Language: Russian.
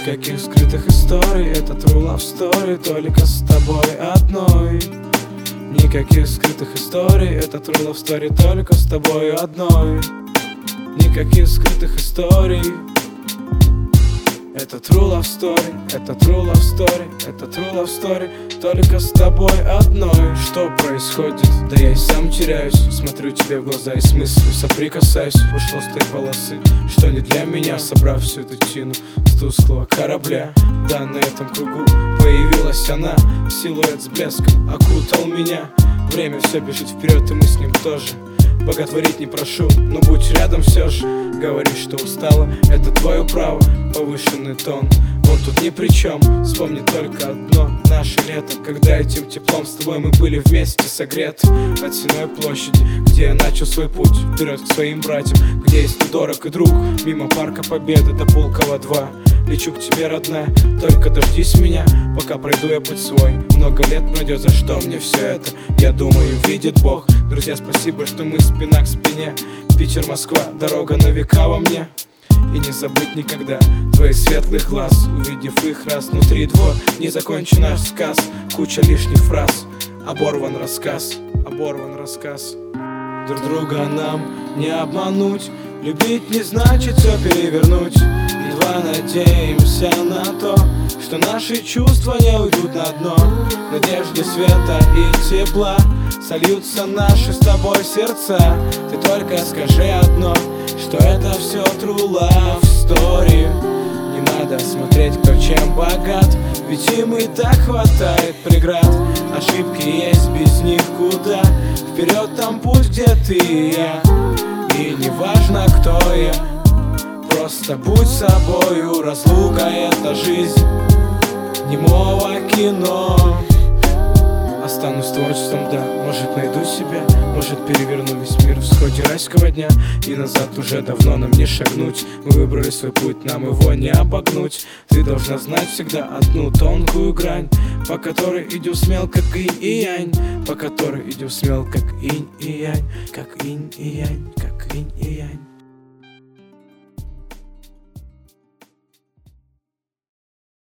Никаких скрытых историй, это true love story, только с тобой одной. Никаких скрытых историй, это true love story, только с тобой одной. Никаких скрытых историй. Это true love story, это true love story, это true love story, только с тобой одной. Что происходит? Да я и сам теряюсь. Смотрю тебе в глаза и с мыслью соприкасаюсь. Ушло с той полосы, что не для меня. Собрав всю эту тину с тусклого корабля, да, на этом кругу появилась она. Силуэт с блеском окутал меня. Время все бежит вперед, и мы с ним тоже. Боготворить не прошу, но будь рядом все же. Говоришь, что устала, это твое право. Повышенный тон, он тут ни при чем. Вспомни только одно, наше лето, когда этим теплом с тобой мы были вместе согреты. От Сенной площади, где я начал свой путь вперед к своим братьям, где есть дорог и друг. Мимо парка Победы до Пулково 2. Лечу к тебе, родная, только дождись меня, пока пройду я путь свой. Много лет пройдет, за что мне все это? Я думаю, видит Бог. Друзья, спасибо, что мы спина к спине. Питер, Москва, дорога на века во мне. И не забыть никогда твоих светлых глаз. Увидев их раз внутри двор, не закончен наш сказ. Куча лишних фраз, оборван рассказ, оборван рассказ. Друг друга нам не обмануть. Любить не значит все перевернуть. Едва надеемся на то, что наши чувства не уйдут на дно. В надежде света и тепла сольются наши с тобой сердца. Ты только скажи одно, что это все true love story. Не надо смотреть, кто чем богат, ведь им и так хватает преград. Ошибки есть, без них куда? Вперед там путь, где ты и я. И не важно, кто я, просто будь собою. Разлука — это жизнь немого кино. Останусь творчеством, да, может найду себя, может переверну весь мир в сходе райского дня. И назад уже давно нам не шагнуть. Мы выбрали свой путь, нам его не обогнуть. Ты должна знать всегда одну тонкую грань, по которой идем смел, как инь и янь. По которой идем смел, как инь и янь, как инь и янь, как инь и янь.